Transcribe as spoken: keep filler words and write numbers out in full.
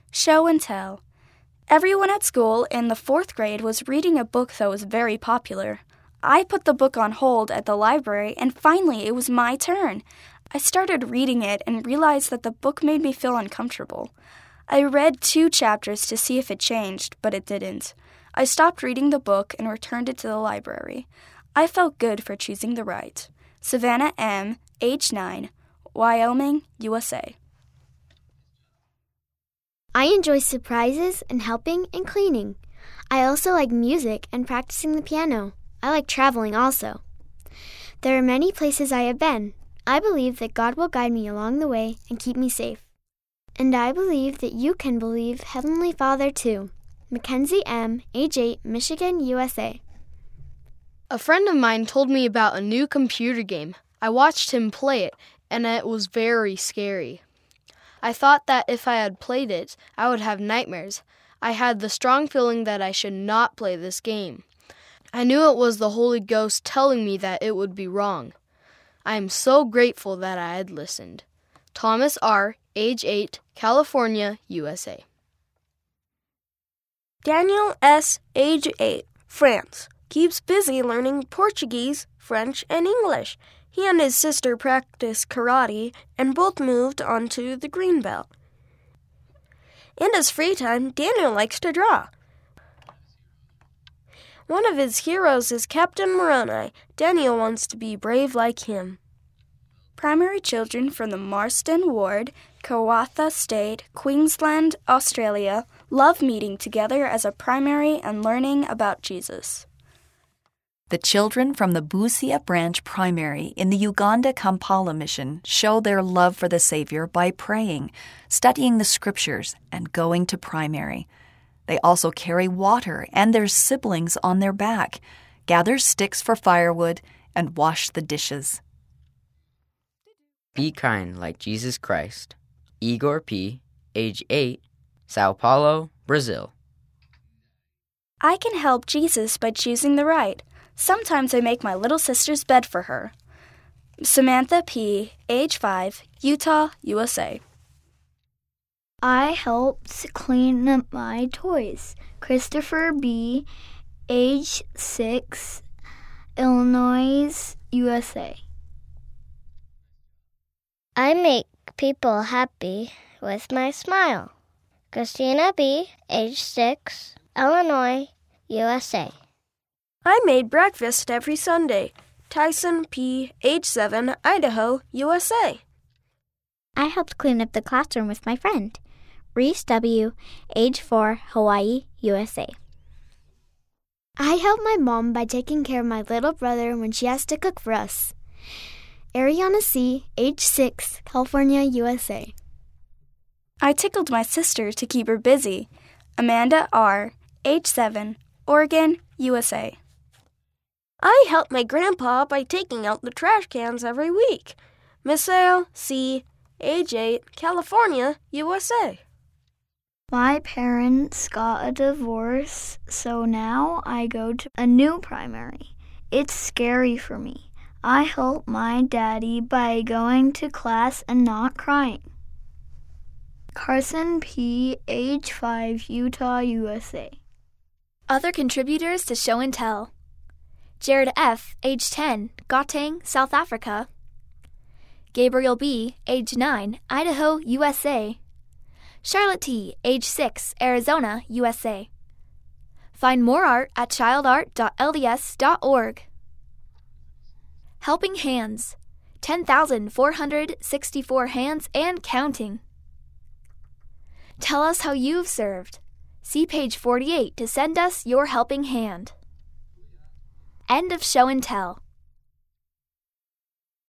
Show and tell. Everyone at school in the fourth grade was reading a book that was very popular. I put the book on hold at the library, and finally it was my turn. I started reading it and realized that the book made me feel uncomfortable. I read two chapters to see if it changed, but it didn't. I stopped reading the book and returned it to the library. I felt good for choosing the right. Savannah M., age nine, Wyoming, U S A. I enjoy surprises and helping and cleaning. I also like music and practicing the piano. I like traveling also. There are many places I have been. I believe that God will guide me along the way and keep me safe. And I believe that you can believe Heavenly Father too. Mackenzie M., age eight, Michigan, U S A. A friend of mine told me about a new computer game. I watched him play it, and it was very scary. I thought that if I had played it, I would have nightmares. I had the strong feeling that I should not play this game. I knew it was the Holy Ghost telling me that it would be wrong. I am so grateful that I had listened. Thomas R., age eight, California, U S A. Daniel S., age eight, France, keeps busy learning Portuguese, French, and English. He and his sister practice karate and both moved onto the green belt. In his free time, Daniel likes to draw. One of his heroes is Captain Moroni. Daniel wants to be brave like him. Primary children from the Marston Ward, Kawartha State, Queensland, Australia, love meeting together as a primary and learning about Jesus. The children from the Busia Branch Primary in the Uganda Kampala Mission show their love for the Savior by praying, studying the Scriptures, and going to primary. They also carry water and their siblings on their back, gather sticks for firewood, and wash the dishes. Be kind like Jesus Christ. Igor P., age eight, Sao Paulo, Brazil. I can help Jesus by choosing the right. Sometimes I make my little sister's bed for her. Samantha P., age five, Utah, U S A. I helped clean up my toys. Christopher B., age six, Illinois, U S A. I make people happy with my smile. Christina B., age six, Illinois, U S A. I made breakfast every Sunday. Tyson P., age seven, Idaho, U S A. I helped clean up the classroom with my friend. Reese W., age four, Hawaii, U S A. I help my mom by taking care of my little brother when she has to cook for us. Ariana C., age six, California, U S A. I tickled my sister to keep her busy. Amanda R., age seven, Oregon, U S A. I help my grandpa by taking out the trash cans every week. Misael C., age eight, California, U S A. My parents got a divorce, so now I go to a new primary. It's scary for me. I help my daddy by going to class and not crying. Carson P., age five, Utah, U S A. Other contributors to Show and Tell. Jared F., age ten, Gauteng, South Africa. Gabriel B., age nine, Idaho, U S A. Charlotte T., age six, Arizona, U S A. Find more art at child art dot l d s dot org. Helping Hands, ten thousand four hundred sixty-four hands and counting. Tell us how you've served. See page forty-eight to send us your helping hand. End of Show and Tell.